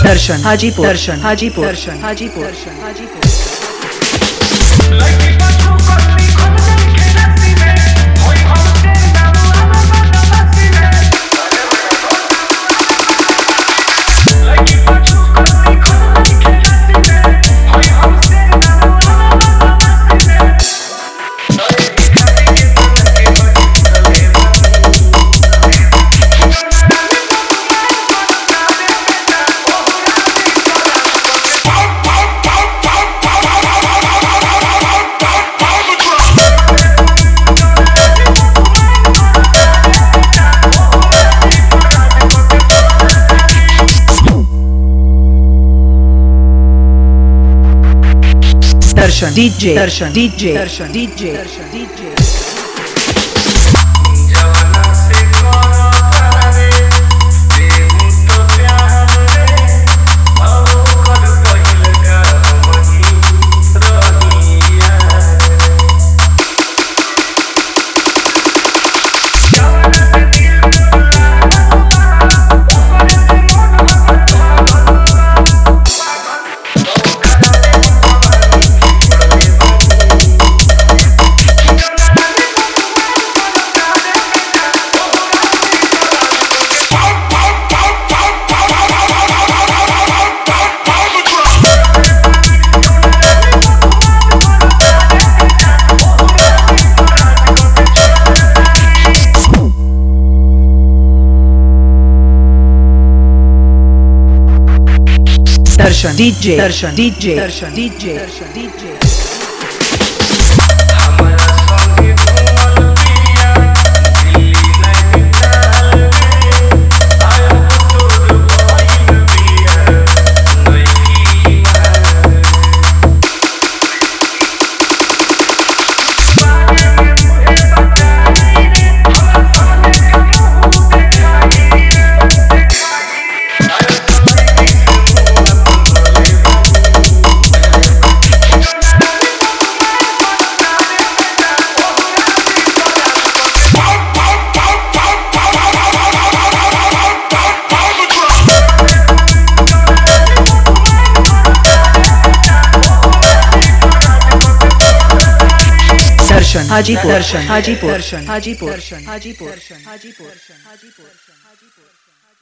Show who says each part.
Speaker 1: दर्शन हाजीपुर दर्शन हाजीपुर दर्शन हाजीपुर दर्शन हाजीपुर दर्शन डीजे दर्शन डीजे दर्शन डीजे दर्शन डीजे दर्शन डीजे दर्शन डीजे दर्शन डीजे दर्शन डीजे दर्शन हाजीपुर दर्शन हाजीपुर दर्शन हाजीपुर दर्शन हाजीपुर दर्शन हाजीपुर दर्शन हाजीपुर दर्शन हाजीपुर